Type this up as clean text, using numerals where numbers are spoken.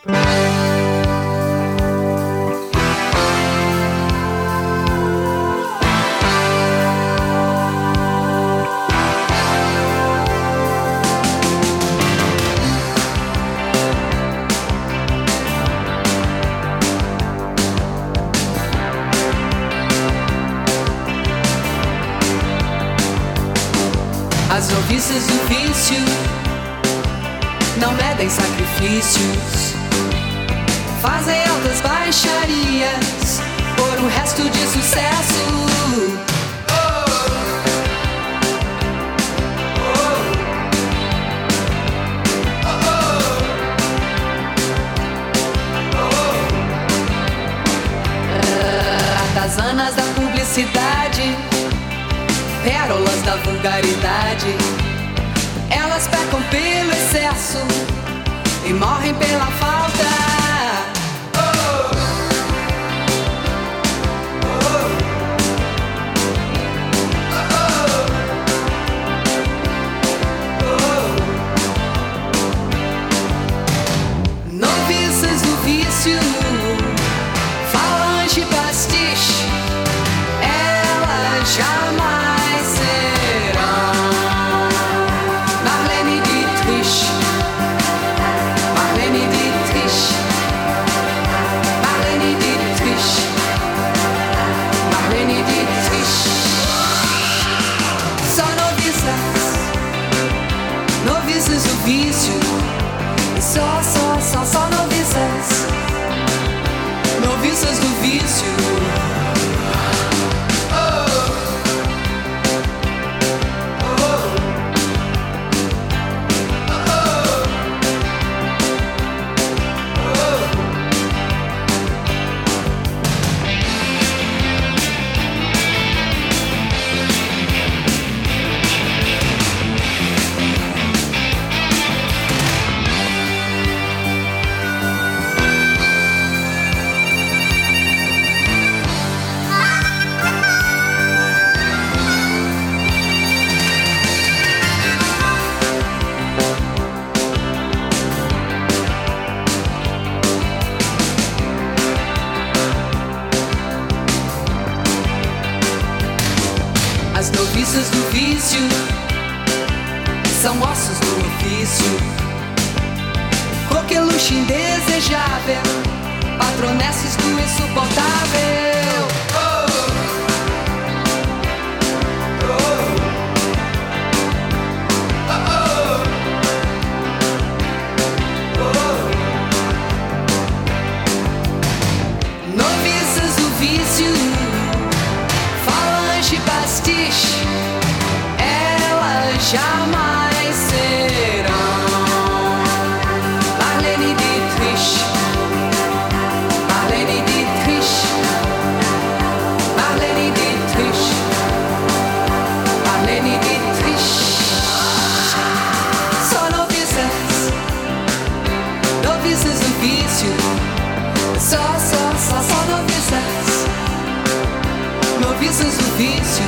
As noviças do vício não medem sacrifícios, fazem altas baixarias por um resto de sucesso. Artesanas da publicidade, pérolas da vulgaridade, elas pecam pelo excesso e morrem pela falta. Noviças do vício, falange pastiche, elas jamais serão Marlene Dietrich, Marlene Dietrich, Marlene Dietrich, Marlene Dietrich. Só noviças, noviças do vício, só noviças, noviças do vício. As noviças do vício são ossos do ofício, coqueluche indesejável, patronesses do insuportável. Noviças do vício, falange pastiche, elas jamais serão Marlene Dietrich, Marlene Dietrich, Marlene Dietrich, Marlene Dietrich. Só noviças, noviças do vício, só noviças, noviças do vício.